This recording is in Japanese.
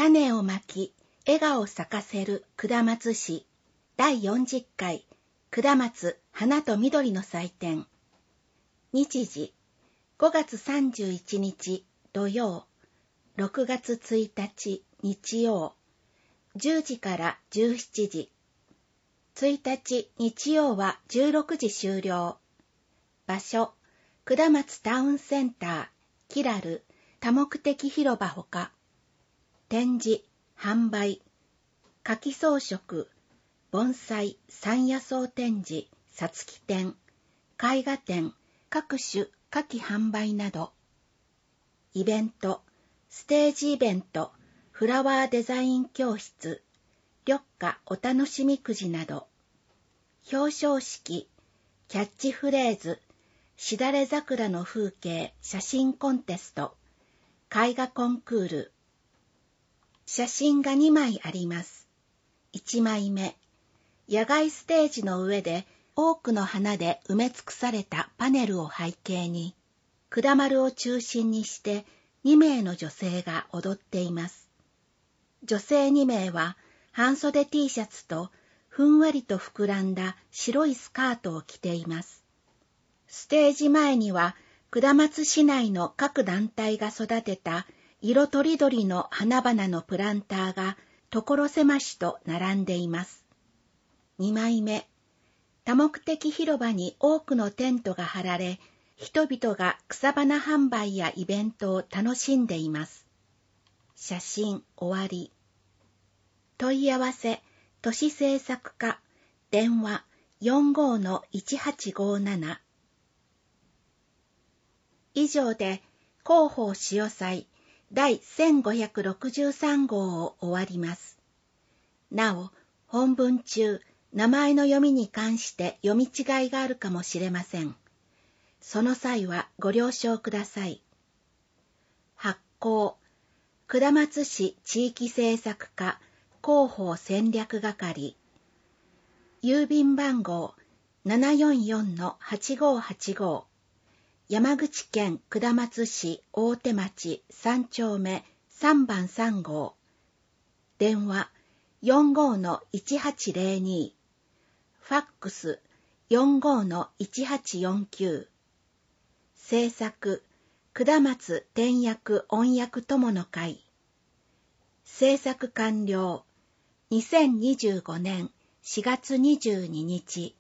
種をまき、笑顔咲かせる下松市第40回下松花と緑の祭典。日時5月31日土曜、6月1日日曜、10時から17時。1日日曜は16時終了。場所、下松タウンセンター、キラル多目的広場ほか。展示、販売、花木装飾、盆栽、山野草展示、さつき展、絵画展、各種花木販売など。イベント、ステージイベント、フラワーデザイン教室、緑化お楽しみくじなど。表彰式、キャッチフレーズ、しだれ桜の風景写真コンテスト、絵画コンクール。写真が2枚あります。1枚目、野外ステージの上で多くの花で埋め尽くされたパネルを背景に、下丸を中心にして2名の女性が踊っています。女性2名は半袖 T シャツとふんわりと膨らんだ白いスカートを着ています。ステージ前には下松市内の各団体が育てた色とりどりの花々のプランターが所狭しと並んでいます。2枚目、多目的広場に多くのテントが張られ、人々が草花販売やイベントを楽しんでいます。写真終わり。問い合わせ、都市政策課、電話 45-1857。以上で広報潮祭第1563号を終わります。なお、本文中、名前の読みに関して読み違いがあるかもしれません。その際はご了承ください。発行、下松市地域政策課広報戦略係。郵便番号 744-8585。山口県下松市大手町3丁目3番3号。電話 45-1802。ファックス 45-1849。制作、下松点訳音訳友の会。制作完了。2025年4月22日。